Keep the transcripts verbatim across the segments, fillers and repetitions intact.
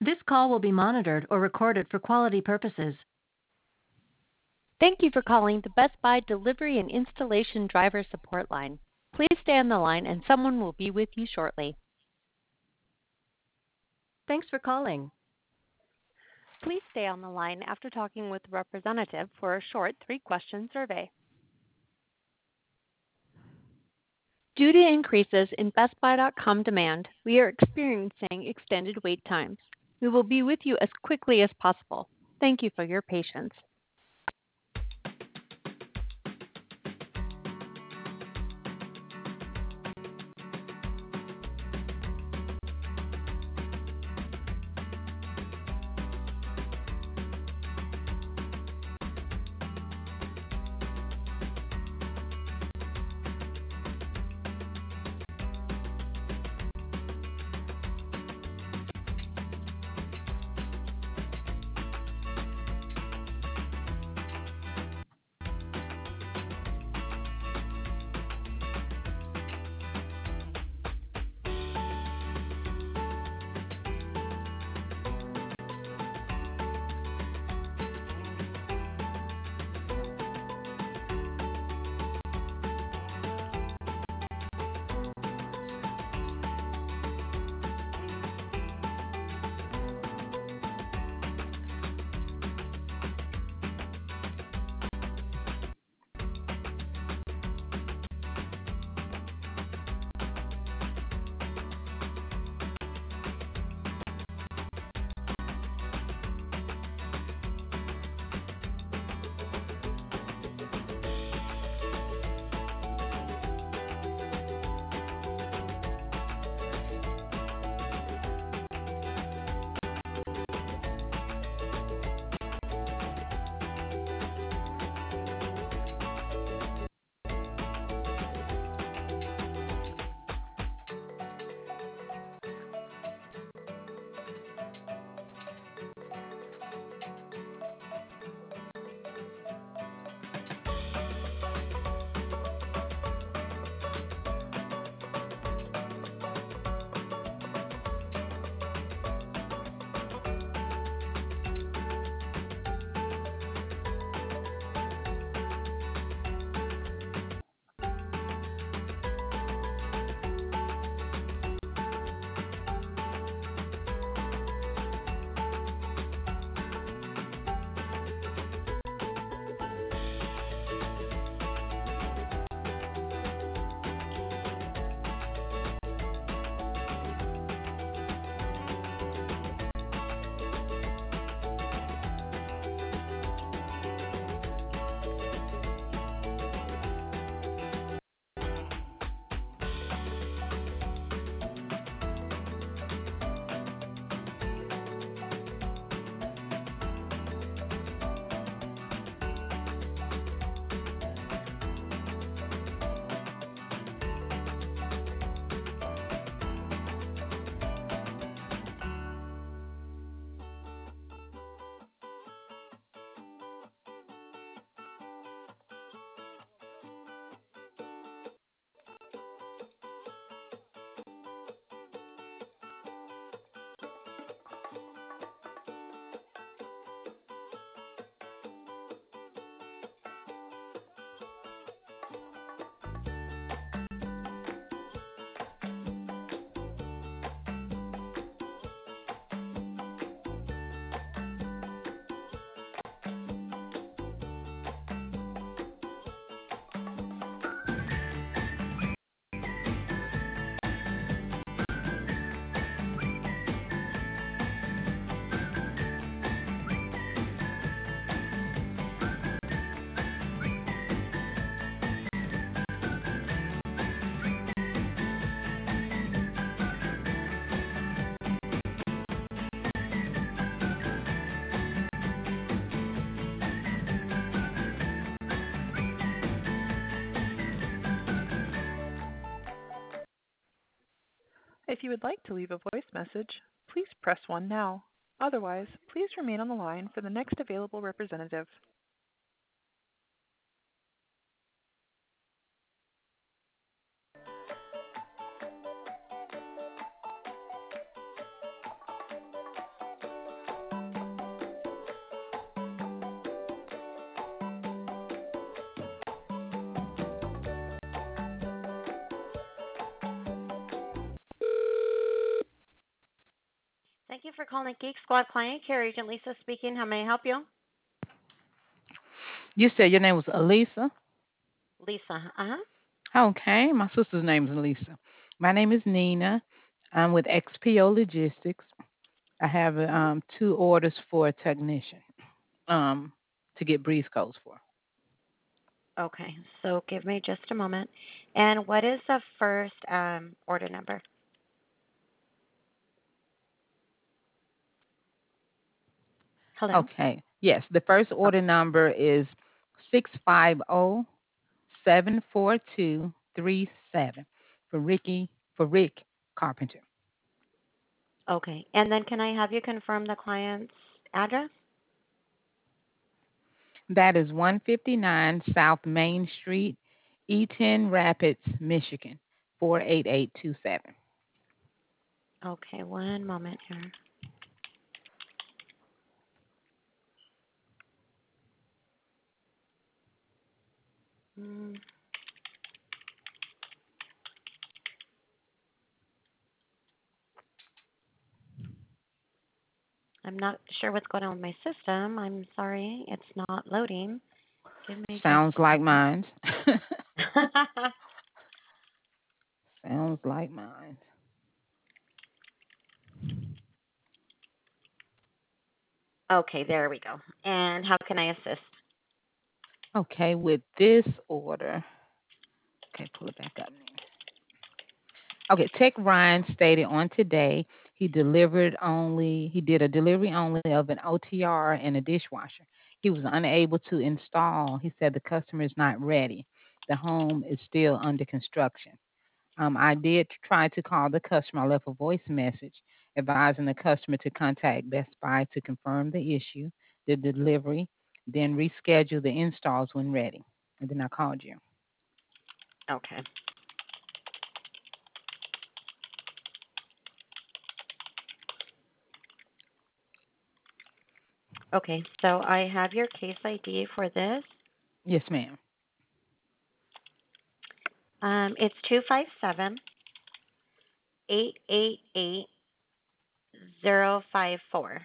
This call will be monitored or recorded for quality purposes. Thank you for calling the Best Buy Delivery and Installation Driver Support Line. Please stay on the line and someone will be with you shortly. Thanks for calling. Please stay on the line after talking with a representative for a short three-question survey. Due to increases in Best Buy dot com demand, we are experiencing extended wait times. We will be with you as quickly as possible. Thank you for your patience. If you would like to leave a voice message, please press one now. Otherwise, please remain on the line for the next available representative. Thank you for calling Geek Squad Client Care. Agent Lisa speaking. How may I help you? You said your name was Elisa. Lisa. Uh huh. Okay, my sister's name is Elisa. My name is Nina. I'm with X P O Logistics. I have um, two orders for a technician um, to get breeze codes for. Okay. So give me just a moment. And what is the first um, order number? Hello. Okay, yes, the first Oh, order number is six five zero seven four two three seven for Ricky for Rick Carpenter. okay. And then can I have you confirm the client's address? That is one fifty-nine South Main Street, Eaton Rapids, Michigan, four eight eight two seven. Okay. One moment here. Mm, I'm not sure what's going on with my system. I'm sorry. It's not loading. Give me just Sounds a like second. mine. Sounds like mine. Okay. There we go. And how can I assist? Okay, with this order, okay, pull it back up. Okay, Tech Ryan stated on today he delivered only, he did a delivery only of an O T R and a dishwasher. He was unable to install. He said the customer is not ready. The home is still under construction. Um, I did try to call the customer. I left a voice message advising the customer to contact Best Buy to confirm the issue, the delivery, then reschedule the installs when ready. And then I called you. Okay. Okay, so I have your case I D for this. Yes, ma'am. Um, it's two five seven eight eight eight zero five four.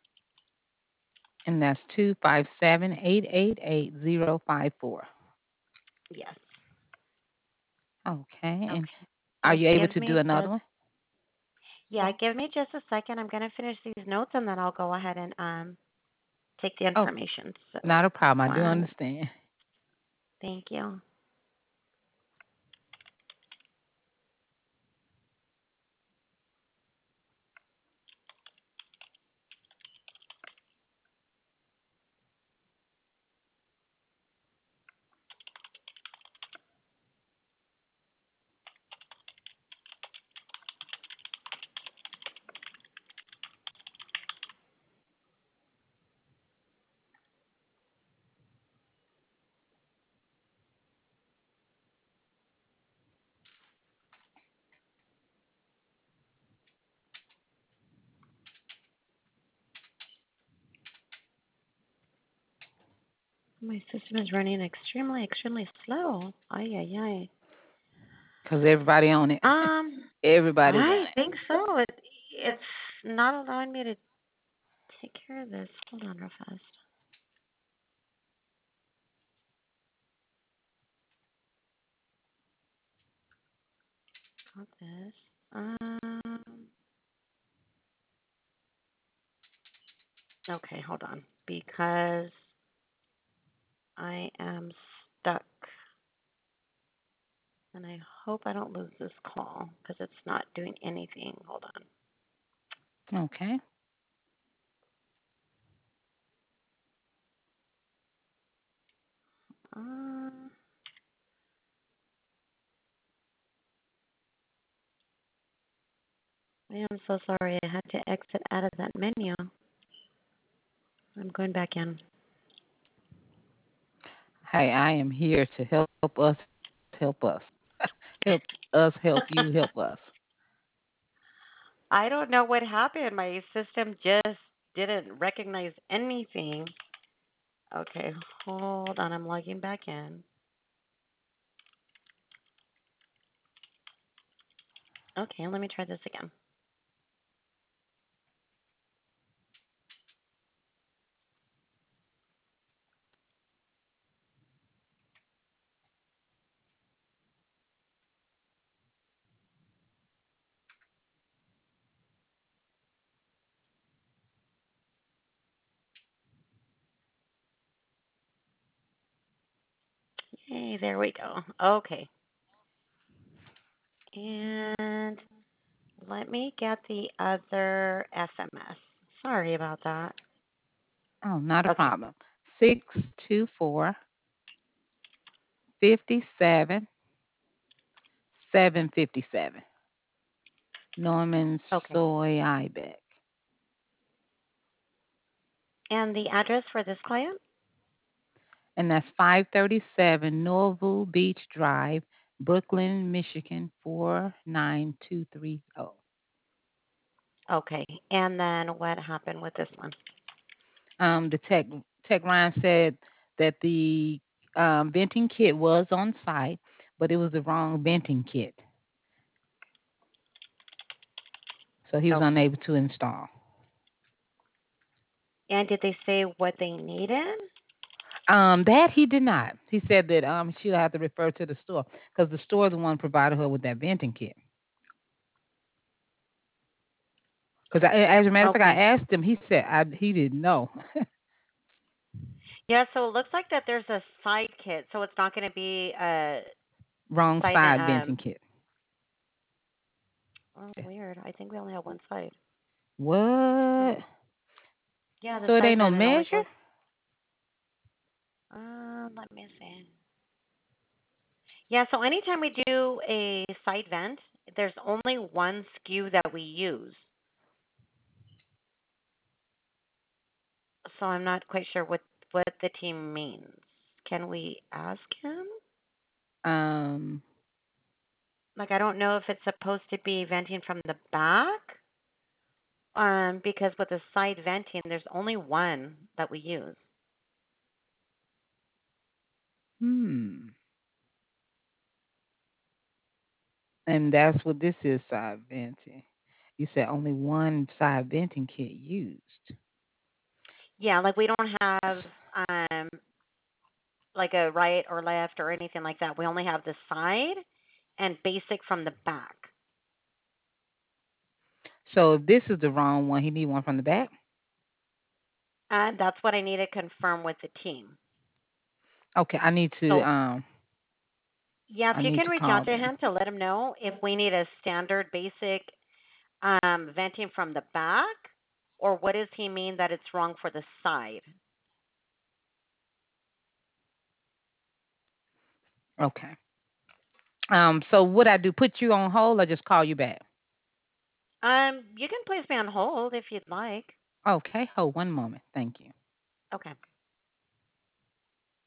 And that's two five seven eight eight eight zero five four. Yes. Okay. And Okay. are So you able give to do me another just one? yeah, give me just a second. I'm gonna finish these notes and then I'll go ahead and um take the Oh, information. So not a problem. I do one, understand. thank you. My system is running extremely, extremely slow. Ay ay Because everybody on it. ay. Um, Everybody's on I it. think so. It it's not allowing me to take care of this. Hold on real fast. Got this. Um. Okay, hold on. Because I am stuck, and I hope I don't lose this call because it's not doing anything. Hold Okay. on. Uh, I am so sorry. I had to exit out of that menu. I'm going back in. Hey, I am here to help us help us. Help us help you help us. I don't know what happened. My system just didn't recognize anything. Okay, hold on. I'm logging back in. Okay, let me try this again. Okay, there we go. Okay. And let me get the other S M S. Sorry about that. Oh, not a Okay. problem. Six two four fifty seven seven fifty seven. Norman Okay. Soy Ibeck. And the address for this client? And that's five thirty-seven Norville Beach Drive, Brooklyn, Michigan four nine two three zero. Okay. And then what happened with this one? Um, the tech tech Ryan said that the um, venting kit was on site, but it was the wrong venting kit, so he was Okay. unable to install. And did they say what they needed? Um, that he did not. He said that um she'll have to refer to the store because the store is the one provided her with that venting kit. Because as a matter of fact, I Okay. asked him. He said I, he didn't know. Yeah, so it looks like that there's a side kit, so it's not going to be a Wrong side. side Um, venting kit. oh, weird. I think we only have one side. What? Hmm. Yeah, the So it side ain't no vent it only measure? goes. Uh, let me see. Yeah, so anytime we do a side vent, there's only one S K U that we use. So I'm not quite sure what what the team means. Can we ask him? Um. Like I don't know if it's supposed to be venting from the back. Um, because with the side venting, there's only one that we use. Hmm. And that's what this is, side venting. You said only one side venting kit used. Yeah, like we don't have um like a right or left or anything like that. We only have the side and basic from the back. So if this is the wrong one, he need one from the back? And that's what I need to confirm with the team. Okay, I need to So um yeah, if I you need can to reach call out to them. him to let him know if we need a standard basic um, venting from the back, or what does he mean that it's wrong for the side? Okay. Um so what I do, put you on hold or just call you back? Um, you can place me on hold if you'd like. Okay, hold one moment. Thank you. Okay.